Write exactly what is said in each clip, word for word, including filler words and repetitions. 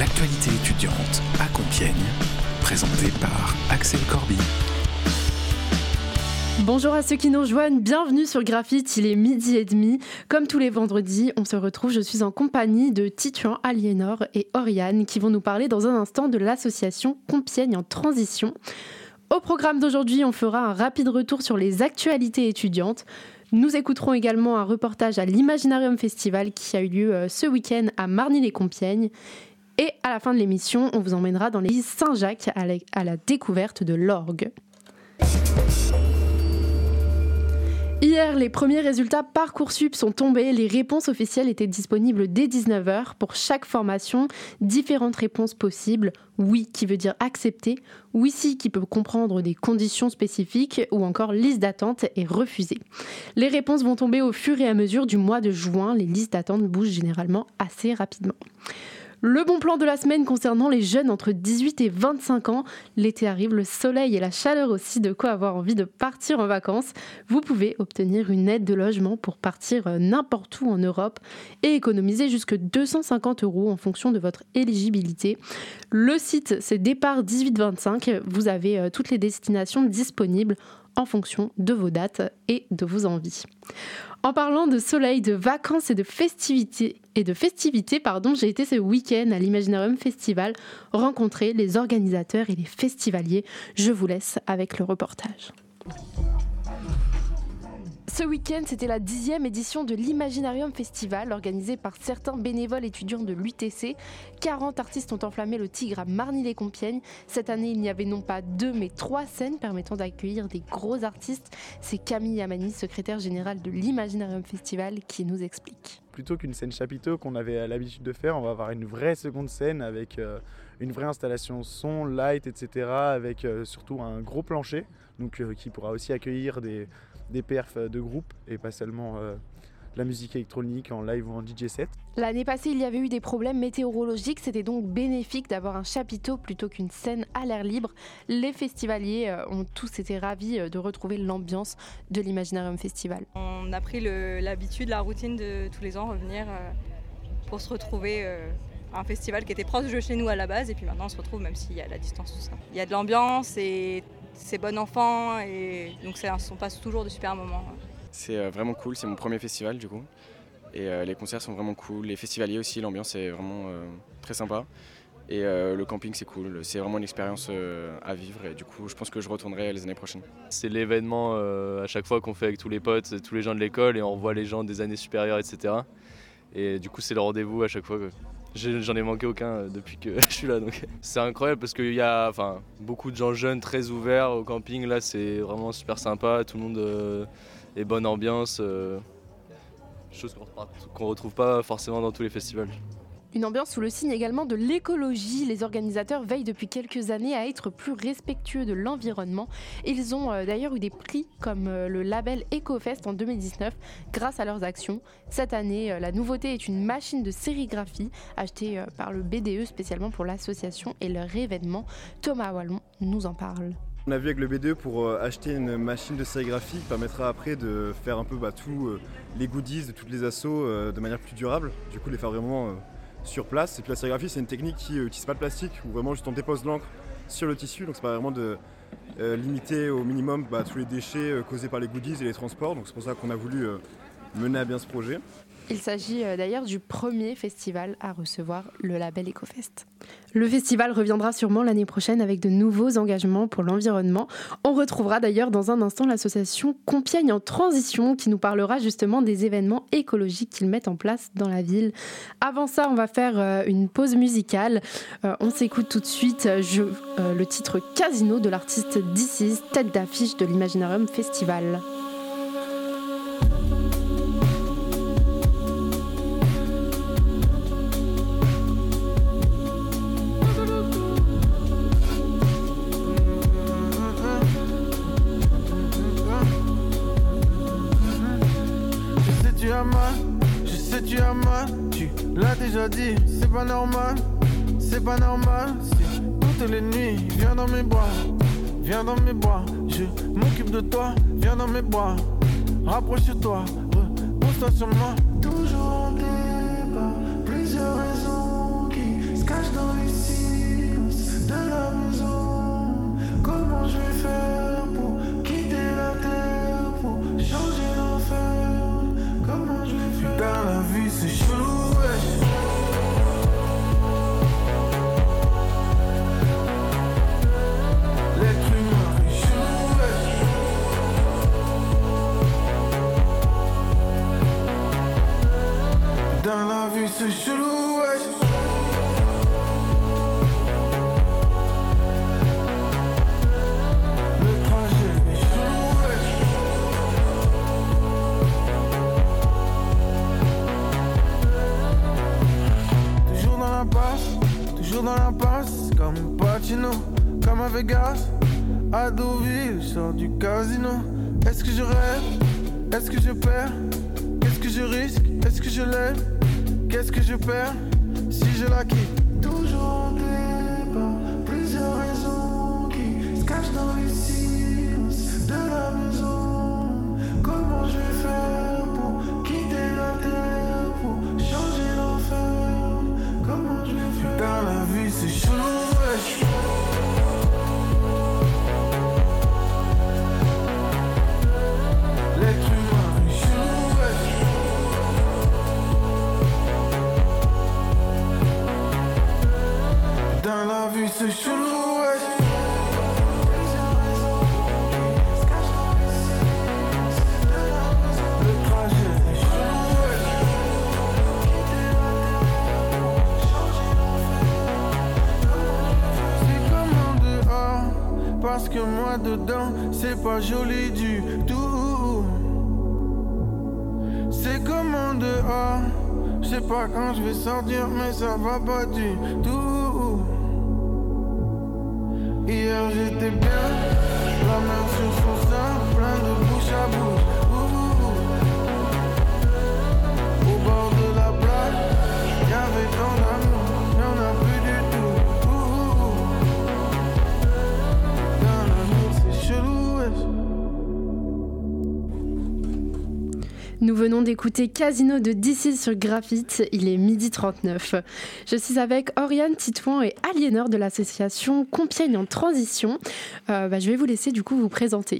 L'actualité étudiante à Compiègne, présentée par Axel Corby. Bonjour à ceux qui nous rejoignent, bienvenue sur Graphite, il est midi et demi. Comme tous les vendredis, on se retrouve, je suis en compagnie de Tituan, Aliénor et Oriane qui vont nous parler dans un instant de l'association Compiègne en transition. Au programme d'aujourd'hui, on fera un rapide retour sur les actualités étudiantes. Nous écouterons également un reportage à l'Imaginarium Festival qui a eu lieu ce week-end à Marny-les-Compiègnes. Et à la fin de l'émission, on vous emmènera dans l'église Saint-Jacques à la, à la découverte de l'orgue. Hier, les premiers résultats Parcoursup sont tombés. Les réponses officielles étaient disponibles dès dix-neuf heures. Pour chaque formation, différentes réponses possibles. Oui qui veut dire accepter, oui si qui peut comprendre des conditions spécifiques ou encore liste d'attente et refusé. Les réponses vont tomber au fur et à mesure du mois de juin. Les listes d'attente bougent généralement assez rapidement. Le bon plan de la semaine concernant les jeunes entre dix-huit et vingt-cinq ans. L'été arrive, le soleil et la chaleur aussi, de quoi avoir envie de partir en vacances. Vous pouvez obtenir une aide de logement pour partir n'importe où en Europe et économiser jusque deux cent cinquante euros en fonction de votre éligibilité. Le site, c'est Départ dix-huit vingt-cinq. Vous avez toutes les destinations disponibles en fonction de vos dates et de vos envies. En parlant de soleil, de vacances et de festivités, et de festivités pardon, j'ai été ce week-end à l'Imaginarium Festival rencontrer les organisateurs et les festivaliers. Je vous laisse avec le reportage. Ce week-end, c'était la dixième édition de l'Imaginarium Festival, organisée par certains bénévoles étudiants de l'U T C. quarante artistes ont enflammé le Tigre à Marny-les-Compiègnes. Cette année, il n'y avait non pas deux, mais trois scènes permettant d'accueillir des gros artistes. C'est Camille Yamani, secrétaire générale de l'Imaginarium Festival, qui nous explique. Plutôt qu'une scène chapiteau qu'on avait l'habitude de faire, on va avoir une vraie seconde scène avec euh, une vraie installation son, light, et cetera. Avec euh, surtout un gros plancher, donc, euh, qui pourra aussi accueillir des... des perfs de groupe et pas seulement euh, la musique électronique en live ou en D J set. L'année passée, il y avait eu des problèmes météorologiques, c'était donc bénéfique d'avoir un chapiteau plutôt qu'une scène à l'air libre. Les festivaliers euh, ont tous été ravis de retrouver l'ambiance de l'Imaginarium Festival. On a pris le, l'habitude, la routine de tous les ans revenir euh, pour se retrouver euh, à un festival qui était proche de chez nous à la base et puis maintenant on se retrouve même s'il y a la distance, tout ça. Il y a de l'ambiance et c'est bon enfant et donc ça, on passe toujours de super moments. C'est euh, vraiment cool, c'est mon premier festival du coup et euh, les concerts sont vraiment cool, les festivaliers aussi, l'ambiance est vraiment euh, très sympa et euh, le camping c'est cool, c'est vraiment une expérience euh, à vivre et du coup je pense que je retournerai les années prochaines. C'est l'événement euh, à chaque fois qu'on fait avec tous les potes, tous les gens de l'école et on revoit les gens des années supérieures et cetera. Et du coup c'est le rendez-vous à chaque fois. J'en ai manqué aucun depuis que je suis là, donc c'est incroyable parce qu'il y a enfin, beaucoup de gens jeunes, très ouverts au camping. Là, c'est vraiment super sympa, tout le monde euh, est bonne ambiance, euh, chose qu'on ne retrouve pas forcément dans tous les festivals. Une ambiance sous le signe également de l'écologie. Les organisateurs veillent depuis quelques années à être plus respectueux de l'environnement. Ils ont euh, d'ailleurs eu des prix comme euh, le label EcoFest en deux mille dix-neuf grâce à leurs actions. Cette année, euh, la nouveauté est une machine de sérigraphie achetée euh, par le B D E spécialement pour l'association et leur événement. Thomas Wallon nous en parle. On a vu avec le B D E pour euh, acheter une machine de sérigraphie qui permettra après de faire un peu bah, tous euh, les goodies de toutes les assos euh, de manière plus durable. Du coup, les faire vraiment... Euh, sur place. Et puis la sérigraphie, c'est une technique qui n'utilise pas de plastique, où vraiment juste on dépose l'encre sur le tissu, donc c'est pas vraiment de euh, limiter au minimum bah, tous les déchets euh, causés par les goodies et les transports, donc c'est pour ça qu'on a voulu euh, mener à bien ce projet. Il s'agit euh, d'ailleurs du premier festival à recevoir le label EcoFest. Le festival reviendra sûrement l'année prochaine avec de nouveaux engagements pour l'environnement. On retrouvera d'ailleurs dans un instant l'association Compiègne en transition qui nous parlera justement des événements écologiques qu'ils mettent en place dans la ville. Avant ça, on va faire euh, une pause musicale. Euh, on s'écoute tout de suite je, euh, le titre Casino de l'artiste This Is, tête d'affiche de l'Imaginarium Festival. Je sais tu as mal, tu l'as déjà dit, c'est pas normal, c'est pas normal. Si toutes les nuits, viens dans mes bras, viens dans mes bras, je m'occupe de toi, viens dans mes bras, rapproche-toi, repose-toi sur moi. Toujours en débat, plusieurs raisons qui se cachent dans les c'est chelou, wesh. Le trajet est chelou, wesh. Toujours dans la passe, toujours dans la passe, comme Pacino, comme à Vegas, à Deauville, je sors du casino. Est-ce que je rêve? Est-ce que je perds? Qu'est-ce que je risque? Est-ce que je lève? Qu'est-ce que je perds si je la quitte? Toujours en débat, plusieurs raisons qui se cachent dans les silences de la maison. Comment je vais faire pour quitter la terre, pour changer l'enfer? Comment je vais faire? Dans la vie c'est chelou, wesh. L'être humain est chelou, wesh. Dans la vie c'est chelou, wesh. Le trajet est chelou, wesh. C'est comme en dehors, parce que moi dedans c'est pas joli du tout. C'est comme en dehors, je sais pas quand je vais sortir mais ça va pas du tout. Hier j'étais bien, la main sur son sein, plein de bouche à bouche. Ouh. Au bord de la plage, y'avait tant d'amour, y'en a plus du tout. Ouh. Dans la nuit c'est chelou, wesh. Nous venons d'écouter Casino de D C sur Graphite, il est midi trente-neuf. Je suis avec Oriane Titouan et Aliénor de l'association Compiègne en transition. Euh, bah, je vais vous laisser du coup vous présenter.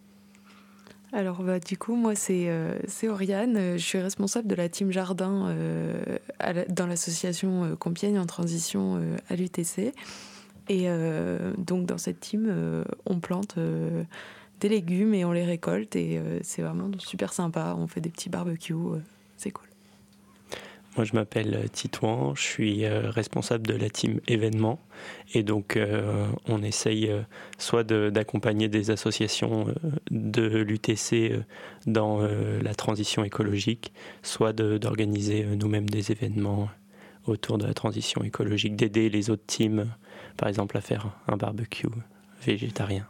Alors bah, du coup moi c'est, euh, c'est Oriane, je suis responsable de la team jardin euh, à la, dans l'association euh, Compiègne en transition euh, à l'U T C. Et euh, donc dans cette team euh, on plante... Euh, des légumes et on les récolte et euh, c'est vraiment super sympa, on fait des petits barbecues, euh, c'est cool. Moi je m'appelle Titouan, je suis euh, responsable de la team événements et donc euh, on essaye euh, soit de, d'accompagner des associations euh, de l'U T C euh, dans euh, la transition écologique, soit de, d'organiser euh, nous-mêmes des événements autour de la transition écologique, d'aider les autres teams euh, par exemple à faire un barbecue végétarien.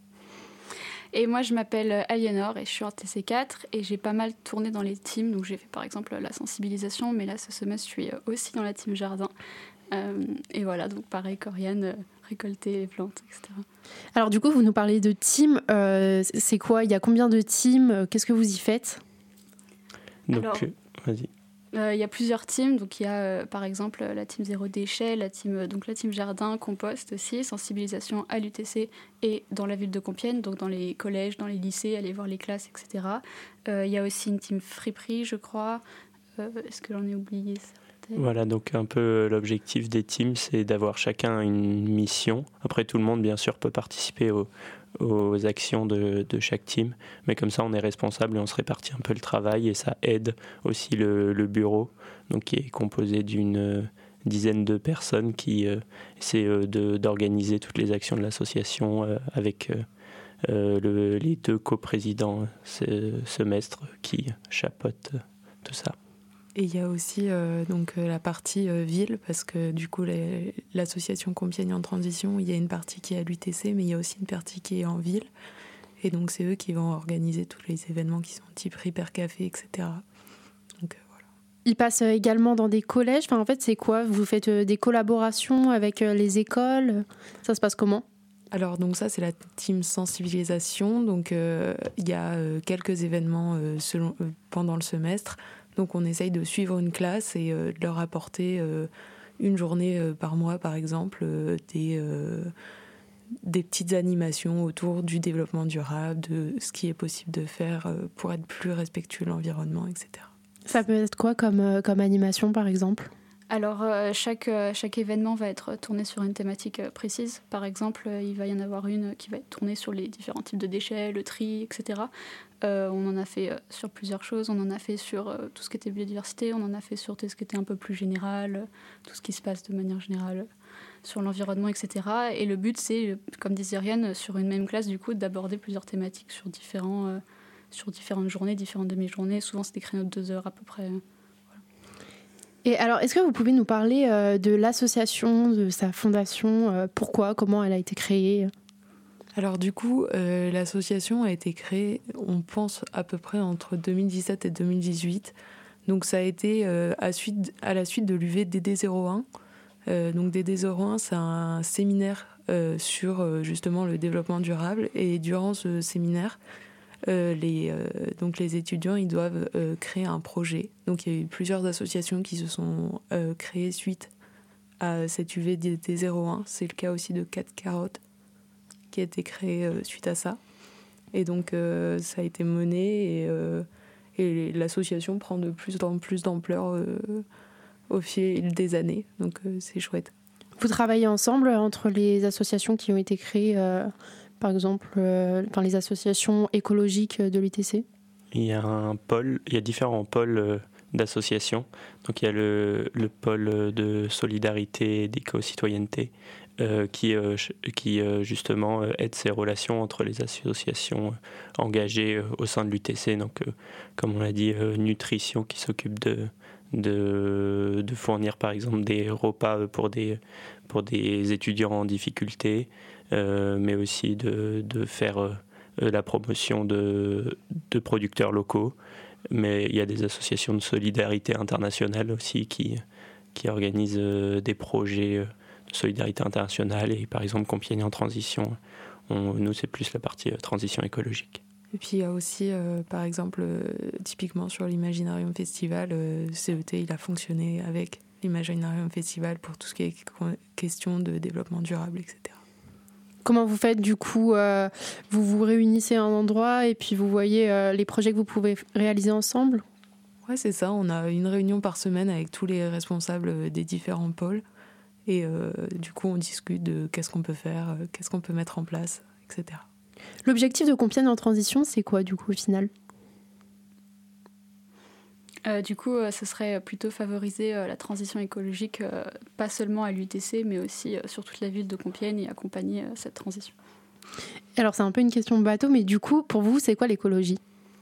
Et moi, je m'appelle Aliénor et je suis en T C quatre et j'ai pas mal tourné dans les teams. Donc, j'ai fait par exemple la sensibilisation, mais là, ce semestre, je suis aussi dans la team jardin. Euh, et voilà, donc pareil, Coriane, euh, récolter les plantes, et cetera. Alors, du coup, vous nous parlez de team. Euh, c'est quoi? Il y a combien de teams? Qu'est-ce que vous y faites? Donc, Alors, euh, vas-y. Euh, il y a plusieurs teams, donc il y a euh, par exemple la team zéro déchet, la team, donc la team jardin, compost aussi, sensibilisation à l'U T C et dans la ville de Compiègne, donc dans les collèges, dans les lycées, aller voir les classes, et cetera. Euh, il y a aussi une team friperie, je crois. Euh, est-ce que j'en ai oublié certaines? Voilà, donc un peu l'objectif des teams, c'est d'avoir chacun une mission. Après, tout le monde, bien sûr, peut participer au, aux actions de, de chaque team, mais comme ça on est responsable et on se répartit un peu le travail et ça aide aussi le, le bureau, donc qui est composé d'une dizaine de personnes qui euh, essaient euh, de, d'organiser toutes les actions de l'association euh, avec euh, euh, le, les deux coprésidents ce semestre qui chapeautent euh, tout ça. Et il y a aussi euh, donc, euh, la partie euh, ville, parce que du coup, les, l'association Compiègne en transition, il y a une partie qui est à l'U T C, mais il y a aussi une partie qui est en ville. Et donc, c'est eux qui vont organiser tous les événements qui sont type Hyper Café, et cetera. Donc, euh, voilà. Ils passent également dans des collèges. Enfin, en fait, c'est quoi? Vous faites des collaborations avec les écoles? Ça se passe comment? Alors, donc ça, c'est la team sensibilisation. Donc, euh, il y a euh, quelques événements euh, selon, euh, pendant le semestre. Donc on essaye de suivre une classe et euh, de leur apporter euh, une journée euh, par mois, par exemple, euh, des, euh, des petites animations autour du développement durable, de ce qui est possible de faire euh, pour être plus respectueux de l'environnement, et cetera. Ça peut être quoi comme, euh, comme animation, par exemple? Alors, euh, chaque, euh, chaque événement va être tourné sur une thématique euh, précise. Par exemple, euh, il va y en avoir une qui va être tournée sur les différents types de déchets, le tri, et cetera. Euh, on en a fait euh, sur plusieurs choses. On en a fait sur euh, tout ce qui était biodiversité, on en a fait sur tout ce qui était un peu plus général, euh, tout ce qui se passe de manière générale euh, sur l'environnement, et cetera. Et le but, c'est, euh, comme disait Ariane, sur une même classe, du coup, d'aborder plusieurs thématiques sur, différents, euh, sur différentes journées, différentes demi-journées. Souvent, c'est des créneaux de deux heures à peu près. Et alors, est-ce que vous pouvez nous parler euh, de l'association, de sa fondation, euh, pourquoi, comment elle a été créée ? Alors du coup, euh, l'association a été créée, on pense à peu près entre deux mille dix-sept et deux mille dix-huit. Donc ça a été euh, à, suite, à la suite de l'U V D D zéro un. Euh, donc D D zéro un, c'est un séminaire euh, sur euh, justement le développement durable. Et durant ce séminaire, Euh, les, euh, donc les étudiants ils doivent euh, créer un projet. Donc il y a eu plusieurs associations qui se sont euh, créées suite à cette U V D D zéro un. C'est le cas aussi de quatre carottes qui a été créé euh, suite à ça. Et donc euh, ça a été mené et, euh, et l'association prend de plus en plus d'ampleur euh, au fil des années. Donc euh, c'est chouette. Vous travaillez ensemble entre les associations qui ont été créées euh... Par exemple, euh, enfin, les associations écologiques de l'U T C ? Il y a un pôle, il y a différents pôles euh, d'associations. Donc il y a le, le pôle de solidarité et d'éco-citoyenneté euh, qui, euh, qui euh, justement euh, aide ces relations entre les associations euh, engagées euh, au sein de l'U T C. Donc euh, comme on l'a dit, euh, nutrition qui s'occupe de, de, de fournir par exemple des repas pour des, pour des étudiants en difficulté. Euh, mais aussi de, de faire euh, la promotion de, de producteurs locaux. Mais il y a des associations de solidarité internationale aussi qui, qui organisent euh, des projets de solidarité internationale. Et par exemple, Compiègne en transition, on, nous, c'est plus la partie euh, transition écologique. Et puis il y a aussi, euh, par exemple, euh, typiquement sur l'Imaginarium Festival, euh, C E T, il a fonctionné avec l'Imaginarium Festival pour tout ce qui est question de développement durable, et cetera. Comment vous faites du coup euh, vous vous réunissez à un endroit et puis vous voyez euh, les projets que vous pouvez réaliser ensemble ? Ouais, c'est ça. On a une réunion par semaine avec tous les responsables des différents pôles. Et euh, du coup, on discute de qu'est-ce qu'on peut faire, euh, qu'est-ce qu'on peut mettre en place, et cetera. L'objectif de Compiègne en transition, c'est quoi du coup au final ? Euh, du coup, euh, ce serait plutôt favoriser euh, la transition écologique, euh, pas seulement à l'U T C, mais aussi euh, sur toute la ville de Compiègne et accompagner euh, cette transition. Alors, c'est un peu une question bateau, mais du coup, pour vous, c'est quoi l'écologie ?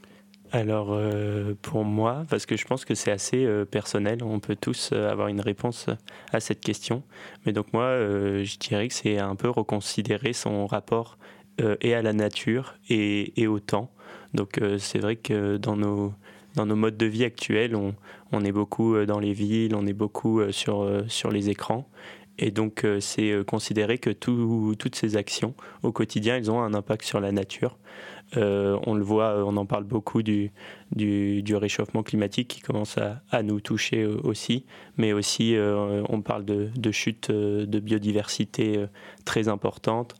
Alors, euh, pour moi, parce que je pense que c'est assez euh, personnel, on peut tous euh, avoir une réponse à cette question. Mais donc moi, euh, je dirais que c'est un peu reconsidérer son rapport euh, et à la nature et, et au temps. Donc, euh, c'est vrai que dans nos... Dans nos modes de vie actuels, on, on est beaucoup dans les villes, on est beaucoup sur, sur les écrans. Et donc, c'est considérer que tout, toutes ces actions au quotidien, elles ont un impact sur la nature. Euh, on le voit, on en parle beaucoup du, du, du réchauffement climatique qui commence à, à nous toucher aussi. Mais aussi, euh, on parle de, de chute de biodiversité très importante.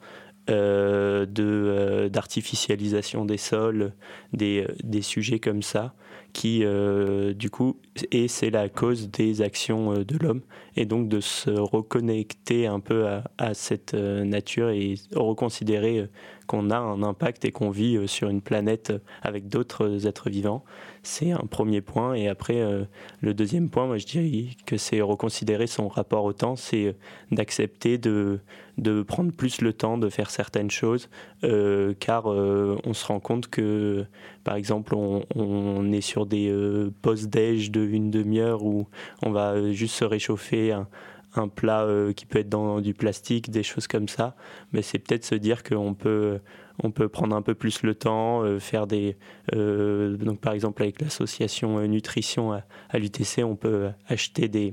Euh, de, euh, d'artificialisation des sols, des, des sujets comme ça, qui, euh, du coup, et c'est la cause des actions euh, de l'homme, et donc de se reconnecter un peu à, à cette euh, nature et reconsidérer euh, qu'on a un impact et qu'on vit euh, sur une planète avec d'autres êtres vivants. C'est un premier point, et après, euh, le deuxième point, moi je dirais que c'est reconsidérer son rapport au temps, c'est euh, d'accepter de de prendre plus le temps de faire certaines choses, euh, car euh, on se rend compte que, par exemple, on, on est sur des euh, post-déj de une demi-heure où on va juste se réchauffer un, un plat euh, qui peut être dans du plastique, des choses comme ça, mais c'est peut-être se dire qu'on peut, on peut prendre un peu plus le temps, euh, faire des... Euh, donc par exemple avec l'association euh, Nutrition à, à l'U T C, on peut acheter des...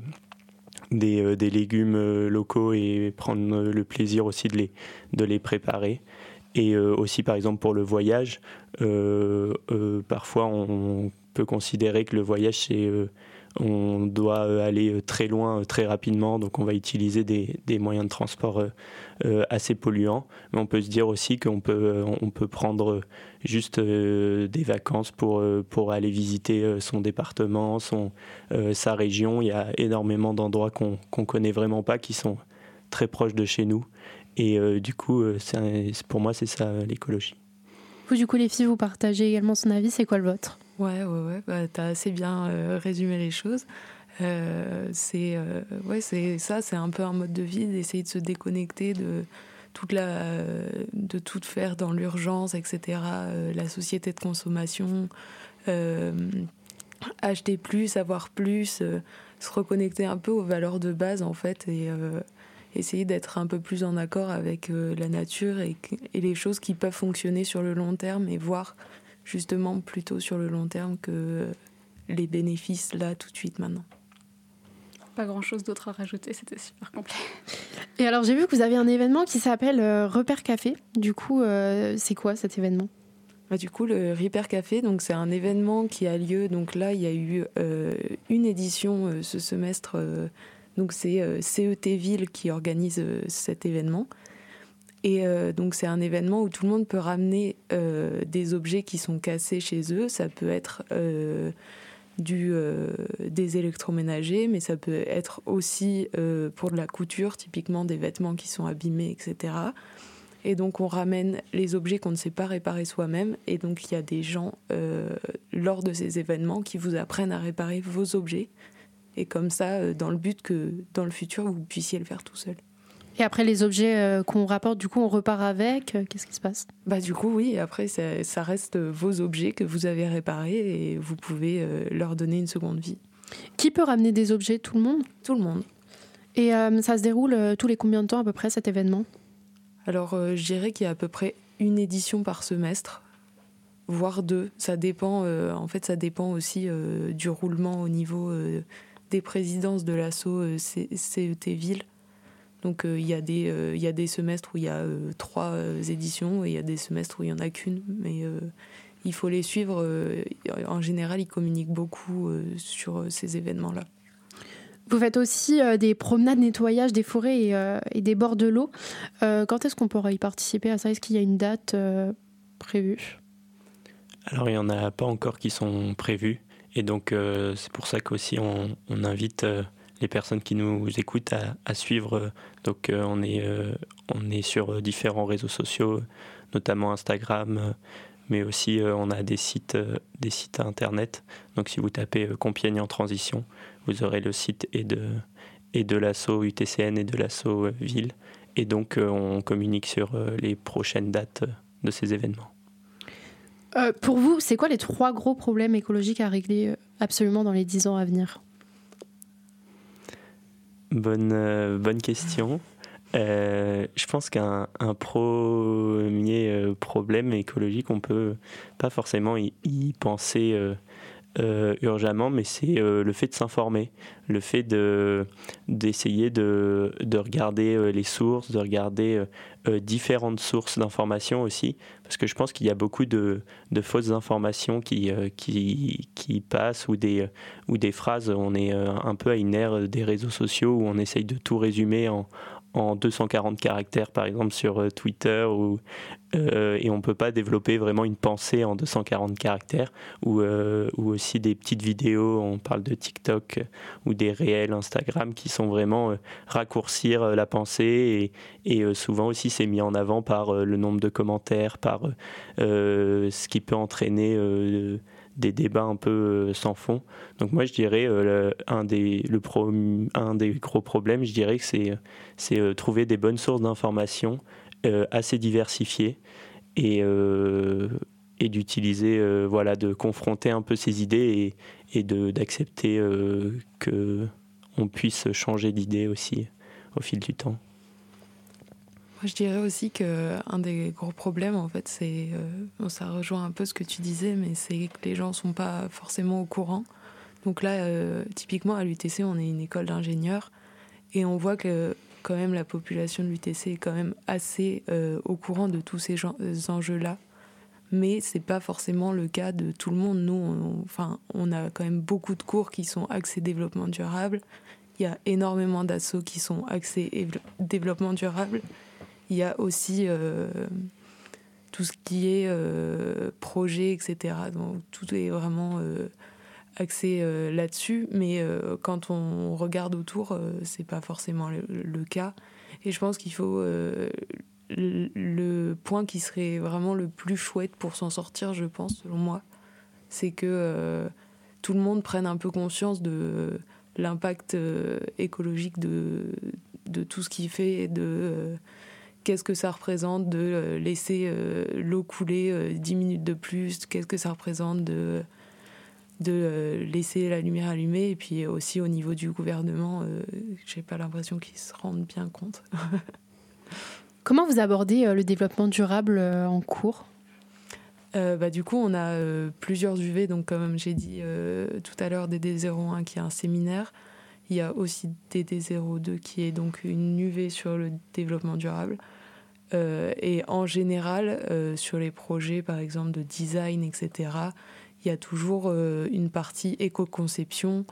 Des, euh, des légumes euh, locaux et prendre euh, le plaisir aussi de les, de les préparer. Et euh, aussi, par exemple, pour le voyage, euh, euh, parfois on peut considérer que le voyage, c'est euh, on doit aller très loin très rapidement, donc on va utiliser des, des moyens de transport euh, assez polluants. Mais on peut se dire aussi qu'on peut, on peut prendre juste euh, des vacances pour, pour aller visiter son département, son, euh, sa région. Il y a énormément d'endroits qu'on qu'on connaît vraiment pas, qui sont très proches de chez nous. Et euh, du coup, c'est, pour moi, c'est ça l'écologie. Vous, du coup, les filles, vous partagez également son avis. C'est quoi le vôtre ? Ouais, ouais, ouais. Bah, t'as assez bien euh, résumé les choses. Euh, c'est, euh, ouais, c'est ça, c'est un peu un mode de vie, d'essayer de se déconnecter de toute la, euh, de tout faire dans l'urgence, et cetera. Euh, la société de consommation, euh, acheter plus, avoir plus, euh, se reconnecter un peu aux valeurs de base en fait, et euh, essayer d'être un peu plus en accord avec euh, la nature et, et les choses qui peuvent fonctionner sur le long terme, et voir justement plutôt sur le long terme que les bénéfices là tout de suite maintenant. Pas grand chose d'autre à rajouter, c'était super complet. Et alors j'ai vu que vous avez un événement qui s'appelle euh, Repère Café. Du coup, euh, c'est quoi cet événement ? Bah, du coup, le Repère Café, donc c'est un événement qui a lieu. Donc là, il y a eu euh, une édition euh, ce semestre. Euh, donc c'est euh, C E T Ville qui organise euh, cet événement. Et euh, donc c'est un événement où tout le monde peut ramener euh, des objets qui sont cassés chez eux. Ça peut être euh, du, euh, des électroménagers, mais ça peut être aussi euh, pour de la couture, typiquement des vêtements qui sont abîmés, et cetera. Et donc on ramène les objets qu'on ne sait pas réparer soi-même. Et donc il y a des gens euh, lors de ces événements qui vous apprennent à réparer vos objets. Et comme ça, euh, dans le but que dans le futur, vous puissiez le faire tout seul. Et après, les objets euh, qu'on rapporte, du coup, on repart avec. Euh, qu'est-ce qui se passe ? Bah, du coup, oui. Après, ça, ça reste vos objets que vous avez réparés et vous pouvez euh, leur donner une seconde vie. Qui peut ramener des objets ? Tout le monde ? Tout le monde. Et euh, ça se déroule euh, tous les combien de temps à peu près, cet événement ? Alors, euh, je dirais qu'il y a à peu près une édition par semestre, voire deux. Ça dépend, euh, en fait, ça dépend aussi euh, du roulement au niveau euh, des présidences de l'asso euh, C E T Ville. Donc, euh, il y a des, euh, il y a des semestres où il y a euh, trois euh, éditions et il y a des semestres où il n'y en a qu'une. Mais euh, il faut les suivre. Euh, en général, ils communiquent beaucoup euh, sur euh, ces événements-là. Vous faites aussi euh, des promenades nettoyage des forêts et, euh, et des bords de l'eau. Euh, quand est-ce qu'on pourra y participer à ça ? Est-ce qu'il y a une date euh, prévue ? Alors, il n'y en a pas encore qui sont prévues. Et donc, euh, c'est pour ça qu'aussi on, on invite euh, les personnes qui nous écoutent à, à suivre. Donc, euh, on, est, euh, on est sur différents réseaux sociaux, notamment Instagram, euh, mais aussi euh, on a des sites, euh, des sites internet. Donc, si vous tapez euh, Compiègne en transition, vous aurez le site et de, et de l'asso U T C N et de l'asso euh, Ville. Et donc, euh, on communique sur euh, les prochaines dates euh, de ces événements. Euh, pour vous, c'est quoi les trois gros problèmes écologiques à régler absolument dans les dix ans à venir ? Bonne, euh, bonne question. Euh, je pense qu'un un premier euh, problème écologique, on peut pas forcément y, y penser euh, euh, urgemment, mais c'est euh, le fait de s'informer, le fait de, d'essayer de, de regarder euh, les sources, de regarder euh, euh, différentes sources d'informations aussi, parce que je pense qu'il y a beaucoup de, de fausses informations qui, euh, qui, qui passent, ou des, ou des phrases. On est euh, un peu à une ère des réseaux sociaux où on essaye de tout résumer en en deux cent quarante caractères par exemple sur euh, Twitter, ou, euh, et on ne peut pas développer vraiment une pensée en deux cent quarante caractères, ou, euh, ou aussi des petites vidéos, on parle de TikTok euh, ou des réels Instagram qui sont vraiment euh, raccourcir euh, la pensée, et, et euh, souvent aussi c'est mis en avant par euh, le nombre de commentaires, par euh, ce qui peut entraîner euh, des débats un peu sans fond. Donc moi je dirais euh, le, un, des, le pro, un des gros problèmes, je dirais que c'est, c'est euh, trouver des bonnes sources d'informations euh, assez diversifiées, et, euh, et d'utiliser, euh, voilà, de confronter un peu ces idées, et, et de, d'accepter euh, qu'on puisse changer d'idée aussi au fil du temps. Je dirais aussi qu'un des gros problèmes, en fait, c'est, euh, bon, ça rejoint un peu ce que tu disais, mais c'est que les gens ne sont pas forcément au courant. Donc là, euh, typiquement, à l'U T C, on est une école d'ingénieurs, et on voit que quand même la population de l'U T C est quand même assez euh, au courant de tous ces, gens, ces enjeux-là, mais c'est pas forcément le cas de tout le monde. Nous, on, enfin, on a quand même beaucoup de cours qui sont axés développement durable. Il y a énormément d'assos qui sont axés év- développement durable. Il y a aussi euh, tout ce qui est euh, projet, et cetera. Donc tout est vraiment euh, axé euh, là-dessus, mais euh, quand on regarde autour, euh, c'est pas forcément le, le cas. Et je pense qu'il faut euh, le, le point qui serait vraiment le plus chouette pour s'en sortir, je pense, selon moi, c'est que euh, tout le monde prenne un peu conscience de l'impact euh, écologique de, de tout ce qu'il fait, de euh, qu'est-ce que ça représente de euh, laisser euh, l'eau couler euh, dix minutes de plus, qu'est-ce que ça représente de, de euh, laisser la lumière allumée, et puis aussi au niveau du gouvernement, euh, j'ai pas l'impression qu'ils se rendent bien compte. Comment vous abordez euh, le développement durable euh, en cours ? Euh, bah, du coup, on a euh, plusieurs U V, donc comme j'ai dit euh, tout à l'heure, D D zéro un qui est un séminaire. Il y a aussi D D zéro deux qui est donc une U V sur le développement durable. Euh, et en général, euh, sur les projets, par exemple, de design, et cetera, il y a toujours euh, une partie éco-conception.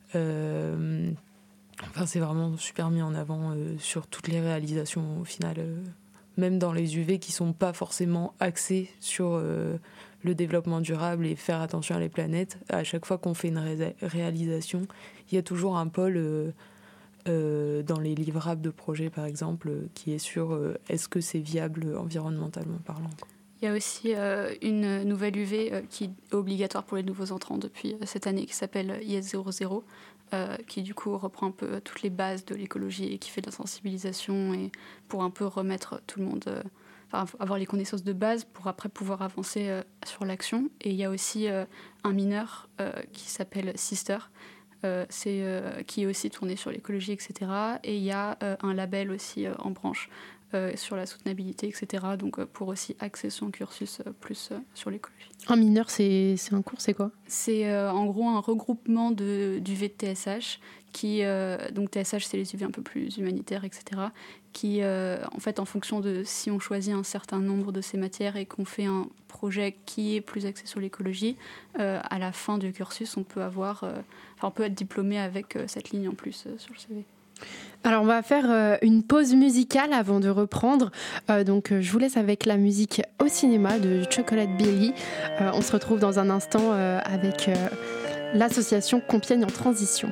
Euh, enfin, c'est vraiment super mis en avant euh, sur toutes les réalisations, au final. Euh, même dans les U V qui ne sont pas forcément axés sur euh, le développement durable et faire attention à la planète. À chaque fois qu'on fait une ré- réalisation, il y a toujours un pôle euh, euh, dans les livrables de projet, par exemple, euh, qui est sur euh, est-ce que c'est viable environnementalement parlant. Il y a aussi euh, une nouvelle U V euh, qui est obligatoire pour les nouveaux entrants depuis euh, cette année, qui s'appelle I S zéro zéro, euh, qui du coup reprend un peu toutes les bases de l'écologie et qui fait de la sensibilisation et pour un peu remettre tout le monde, euh, enfin avoir les connaissances de base pour après pouvoir avancer euh, sur l'action. Et il y a aussi euh, un mineur euh, qui s'appelle Sister, euh, c'est, euh, qui est aussi tourné sur l'écologie, et cetera. Et il y a euh, un label aussi euh, en branche Euh, sur la soutenabilité, et cetera. Donc euh, pour aussi axer son cursus euh, plus euh, sur l'écologie. Un mineur, c'est, c'est un cours, c'est quoi ? C'est euh, en gros un regroupement de, d'U V de T S H, qui, euh, donc T S H c'est les U V un peu plus humanitaires, et cetera, qui euh, en fait en fonction de si on choisit un certain nombre de ces matières et qu'on fait un projet qui est plus axé sur l'écologie, euh, à la fin du cursus on peut avoir, euh, enfin on peut être diplômé avec euh, cette ligne en plus euh, sur le C V. Alors on va faire euh, une pause musicale avant de reprendre. Euh, donc euh, je vous laisse avec la musique au cinéma de Chocolate Billy. Euh, on se retrouve dans un instant euh, avec euh, l'association Compiègne en transition.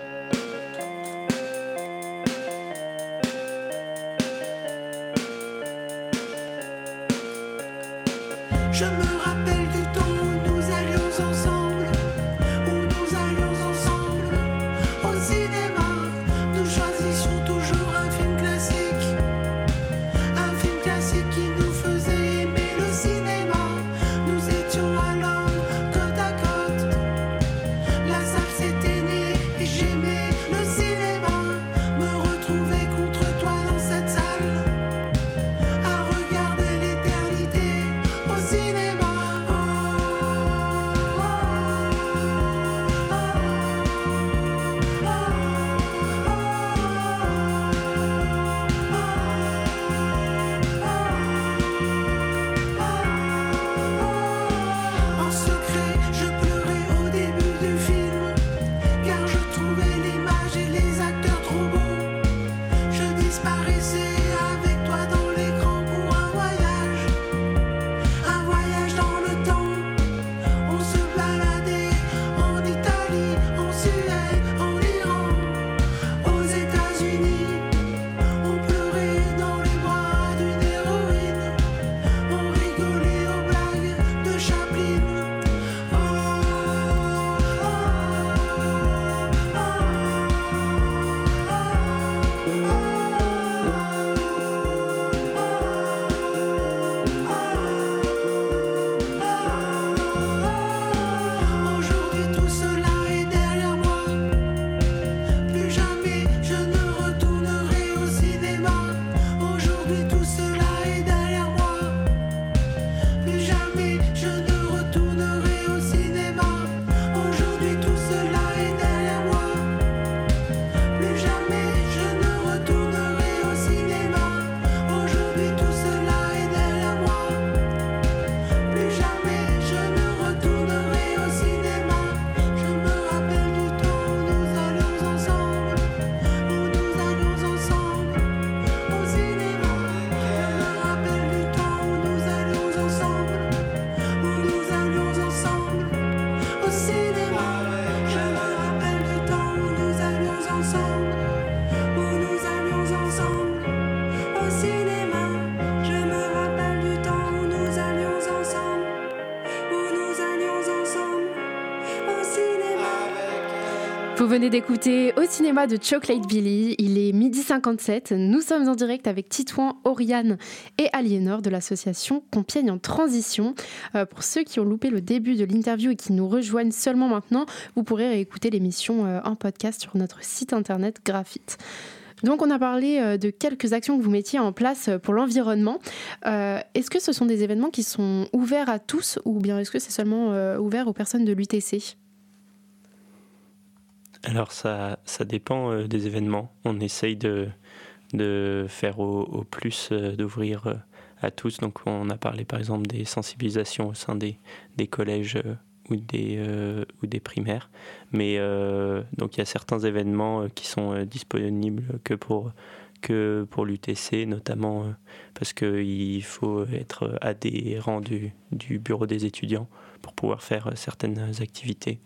Je me rappelle du temps où nous allions ensemble, où nous allions ensemble au cinéma. Nous choisissions toujours un film classique, un film classique qui nous faisait aimer le cinéma. Nous étions alors côte à côte, la salle s'éteignait et j'aimais Vous venez d'écouter Au cinéma de Chocolate Billy, il est midi cinquante-sept, nous sommes en direct avec Titouan, Oriane et Aliénor de l'association Compiègne en transition. Euh, pour ceux qui ont loupé le début de l'interview et qui nous rejoignent seulement maintenant, vous pourrez réécouter l'émission euh, en podcast sur notre site internet Graphite. Donc on a parlé euh, de quelques actions que vous mettiez en place pour l'environnement. Euh, est-ce que ce sont des événements qui sont ouverts à tous ou bien est-ce que c'est seulement euh, ouvert aux personnes de l'U T C ? Alors ça, ça dépend euh, des événements. On essaye de, de faire au, au plus, euh, d'ouvrir euh, à tous. Donc on a parlé par exemple des sensibilisations au sein des, des collèges euh, ou, des, euh, ou des primaires. Mais euh, donc il y a certains événements euh, qui sont euh, disponibles que pour, que pour l'U T C, notamment euh, parce qu'il faut être adhérent du, du bureau des étudiants pour pouvoir faire euh, certaines activités.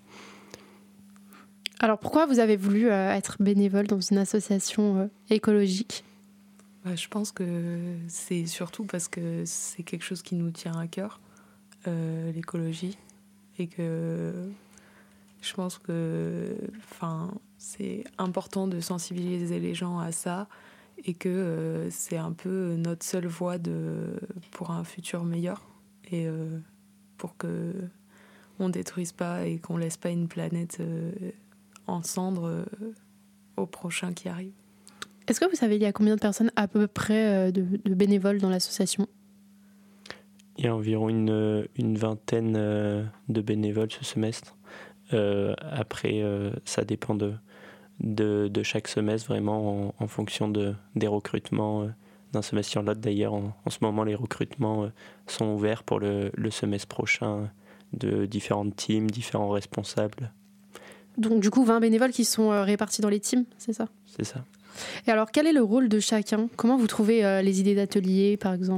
Alors pourquoi vous avez voulu euh, être bénévole dans une association euh, écologique ? Bah, je pense que c'est surtout parce que c'est quelque chose qui nous tient à cœur, euh, l'écologie, et que je pense que enfin, c'est important de sensibiliser les gens à ça et que euh, c'est un peu notre seule voie de, pour un futur meilleur et euh, pour que on détruise pas et qu'on laisse pas une planète euh, en cendres euh, au prochain qui arrive. Est-ce que vous savez il y a combien de personnes à peu près de, de bénévoles dans l'association ? Il y a environ une, une vingtaine de bénévoles ce semestre. Euh, après, euh, ça dépend de, de, de chaque semestre, vraiment en, en fonction de, des recrutements euh, d'un semestre sur l'autre. D'ailleurs, en, en ce moment, les recrutements euh, sont ouverts pour le, le semestre prochain de différentes teams, différents responsables. Donc du coup, vingt bénévoles qui sont euh, répartis dans les teams, c'est ça ? C'est ça. Et alors, quel est le rôle de chacun ? Comment vous trouvez euh, les idées d'ateliers, par exemple ?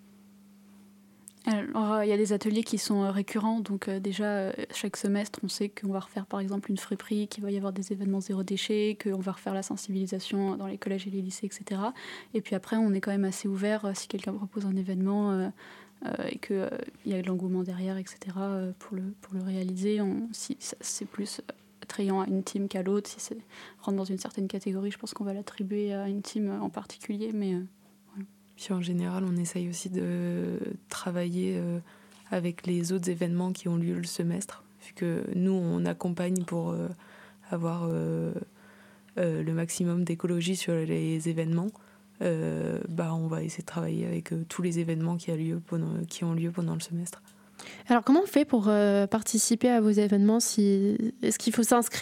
Alors, il y a des ateliers qui sont euh, récurrents, donc euh, déjà, euh, chaque semestre, on sait qu'on va refaire par exemple une friperie, qu'il va y avoir des événements zéro déchet, qu'on va refaire la sensibilisation dans les collèges et les lycées, et cetera. Et puis après, on est quand même assez ouvert euh, si quelqu'un propose un événement euh, euh, et qu'il euh, y a de l'engouement derrière, et cetera, euh, pour, le, pour le réaliser. On, si c'est plus attrayant à une team qu'à l'autre, si c'est rentre dans une certaine catégorie, je pense qu'on va l'attribuer à une team en particulier, mais... Euh, Puis en général, on essaye aussi de travailler euh, avec les autres événements qui ont lieu le semestre, vu que nous, on accompagne pour euh, avoir euh, euh, le maximum d'écologie sur les événements. Euh, bah, on va essayer de travailler avec euh, tous les événements qui, a lieu pendant, qui ont lieu pendant le semestre. Alors, comment on fait pour euh, participer à vos événements si... Est-ce qu'il faut s'inscrire ?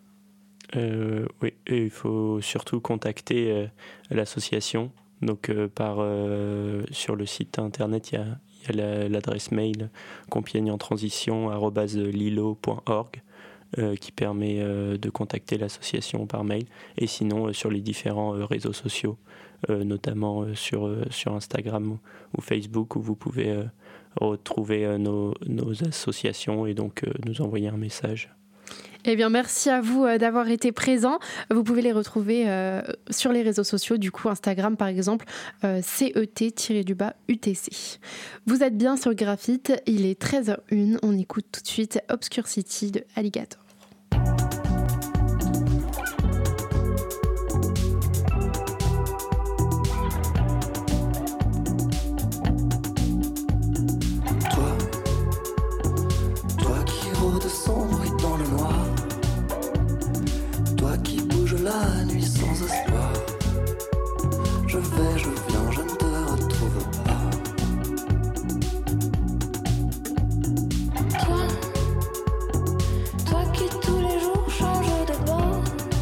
euh, Oui, et il faut surtout contacter euh, l'association. Donc euh, par, euh, sur le site internet, il y a, y a la, l'adresse mail compiègne en transition arobase lilo point org euh, qui permet euh, de contacter l'association par mail. Et sinon euh, sur les différents euh, réseaux sociaux, euh, notamment euh, sur, euh, sur Instagram ou, ou Facebook, où vous pouvez euh, retrouver euh, nos, nos associations et donc euh, nous envoyer un message. Eh bien, merci à vous euh, d'avoir été présents. Vous pouvez les retrouver euh, sur les réseaux sociaux, du coup Instagram par exemple, euh, C E T-U T C. Vous êtes bien sur Graphite, il est treize heures une, on écoute tout de suite Obscure City de Alligator. Toi qui rôdes sombre et dans le noir, toi qui bouges la nuit sans espoir, je vais, je viens, je ne te retrouve pas. Toi, toi qui tous les jours changes de bord,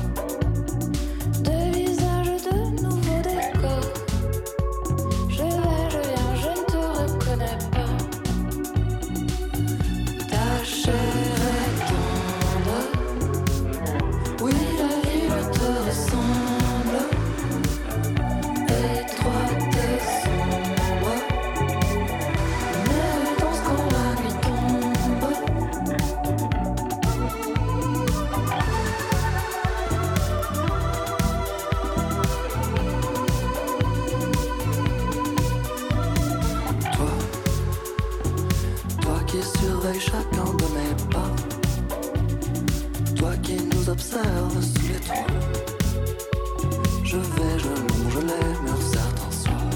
de visage, de nouveaux décors, je vais, je viens, je ne te reconnais pas. Ta chair est tendre, oui la ville te ressemble, et toi. Je vais, je longe les murs certains soirs.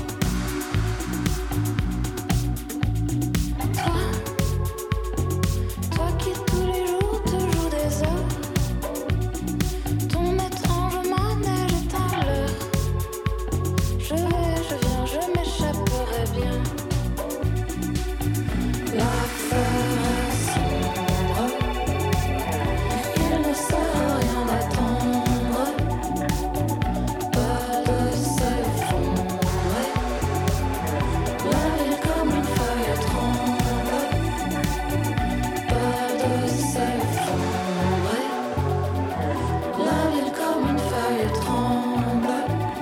Toi, toi qui tous les jours te joues des heures. Ton étrange manège est un leurre. Je vais, je viens, je m'échapperai bien. La forêt sombre, il ne sert à rien d'attendre. Peur de s'effondrer. La ville comme une feuille tremble. Peur de s'effondrer. La ville comme une feuille tremble.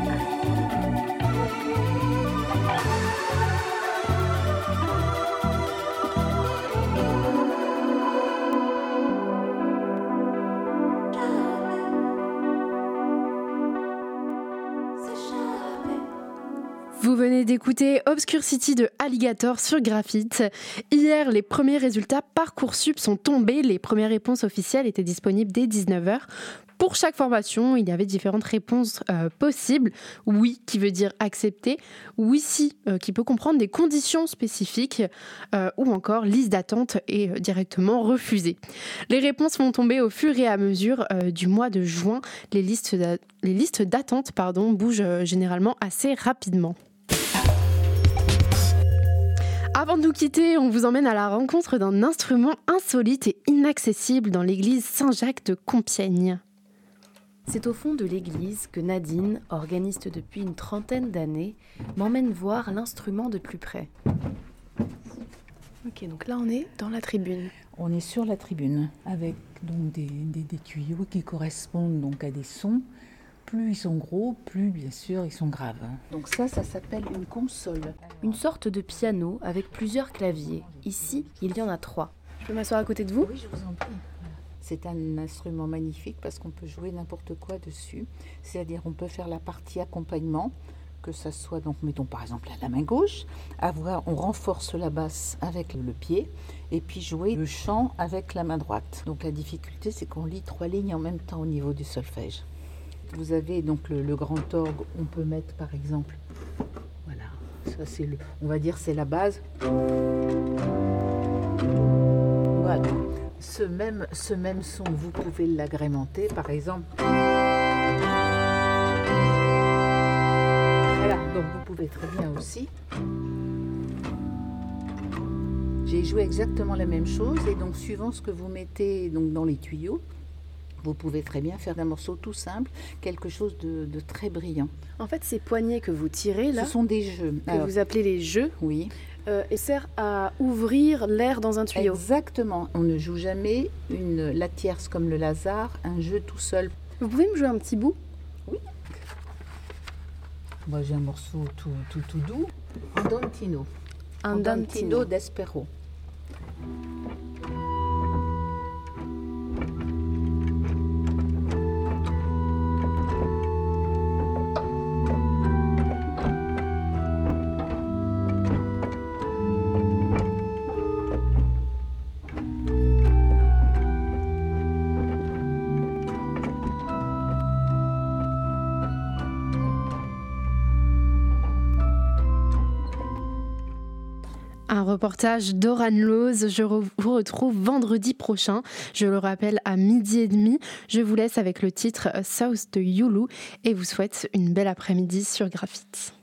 Vous venez d'écouter Obscure City de Alligator sur Graphite. Hier, les premiers résultats Parcoursup sont tombés. Les premières réponses officielles étaient disponibles dès dix-neuf heures. Pour chaque formation, il y avait différentes réponses euh, possibles. Oui, qui veut dire accepter. Oui, si, euh, qui peut comprendre des conditions spécifiques. Euh, ou encore liste d'attente et euh, directement refusée. Les réponses vont tomber au fur et à mesure euh, du mois de juin. Les listes, d'a- les listes d'attente pardon, bougent euh, généralement assez rapidement. Avant de nous quitter, on vous emmène à la rencontre d'un instrument insolite et inaccessible dans l'église Saint-Jacques de Compiègne. C'est au fond de l'église que Nadine, organiste depuis une trentaine d'années, m'emmène voir l'instrument de plus près. Ok, donc là on est dans la tribune. On est sur la tribune avec donc des, des, des tuyaux qui correspondent donc à des sons. Plus ils sont gros, plus bien sûr ils sont graves. Donc ça, ça s'appelle une console. Une sorte de piano avec plusieurs claviers. Ici, il y en a trois. Je peux m'asseoir à côté de vous ? Oui, je vous en prie. C'est un instrument magnifique parce qu'on peut jouer n'importe quoi dessus. C'est-à-dire on peut faire la partie accompagnement, que ça soit donc mettons par exemple à la main gauche, avoir, on renforce la basse avec le pied et puis jouer le chant avec la main droite. Donc la difficulté c'est qu'on lit trois lignes en même temps au niveau du solfège. Vous avez donc le, le grand orgue, on peut mettre par exemple, voilà, ça c'est le, on va dire c'est la base. Voilà, ce même, ce même son, vous pouvez l'agrémenter par exemple. Voilà, donc vous pouvez très bien aussi. J'ai joué exactement la même chose et donc suivant ce que vous mettez donc dans les tuyaux, vous pouvez très bien faire d'un morceau tout simple quelque chose de, de très brillant. En fait, ces poignées que vous tirez là, ce sont des jeux. Que Alors, vous appelez les jeux, oui. euh, et sert à ouvrir l'air dans un tuyau. Exactement. On ne joue jamais une, la tierce comme le Lazare, un jeu tout seul. Vous pouvez me jouer un petit bout ? Oui. Moi, j'ai un morceau tout, tout, tout doux. Andantino. Andantino d'Espero. Un reportage d'Oran Loz. Je re- vous retrouve vendredi prochain. Je le rappelle à midi et demi. Je vous laisse avec le titre South de Yulu et vous souhaite une belle après-midi sur Graphite.